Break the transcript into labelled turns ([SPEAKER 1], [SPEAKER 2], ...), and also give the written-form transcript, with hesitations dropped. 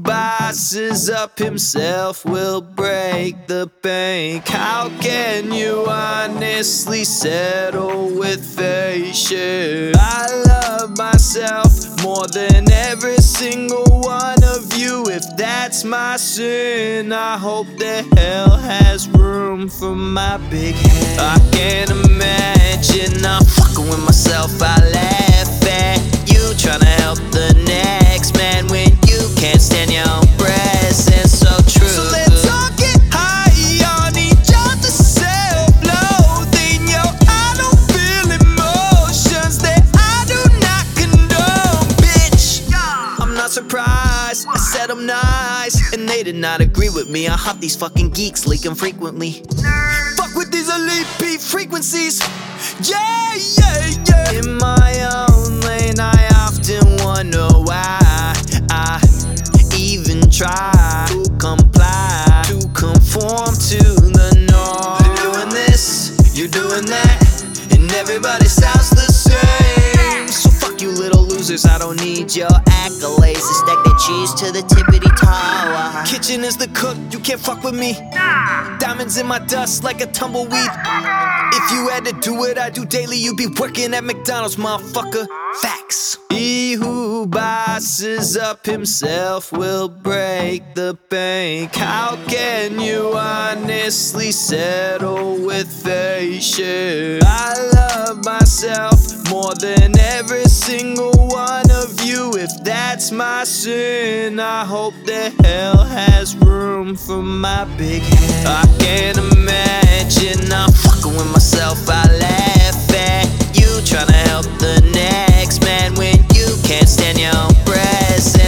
[SPEAKER 1] bosses up himself will break the bank. How can you honestly settle with fake shit? I love myself more than every single one of you. If that's my sin, I hope that hell has room for my big head. I can't imagine I'm fucking with myself. I laugh at you trying to help the next man when you can't stand your own presence. So true. So let's all get high on each other's self-loathing. Yo, I don't feel emotions that I do not condone, bitch. I'm not surprised, I said I'm nice, and they did not agree with me. I hop these fucking geeks leaking frequently. Fuck with these elite beat frequencies. Yeah, yeah, yeah. In my own lane, I often wonder why I even try to comply, to conform to the norm. You're doing this, you're doing that, and everybody sounds the same. So fuck you little losers, I don't need your accolades to stack that cheese to the tippity tower. Kitchen is the cook, you can't fuck with me. Diamonds in my dust like a tumbleweed. If you had to do what I do daily, you'd be working at McDonald's, motherfucker. Facts. He who bosses up himself will break the bank. How can you honestly settle with fake shit? I love myself more than every single one of you. If that's my sin, I hope that hell has room for my big head. I can't imagine I'm fucking with myself. I laugh at you trying to help the next man when you can't stand your own presence.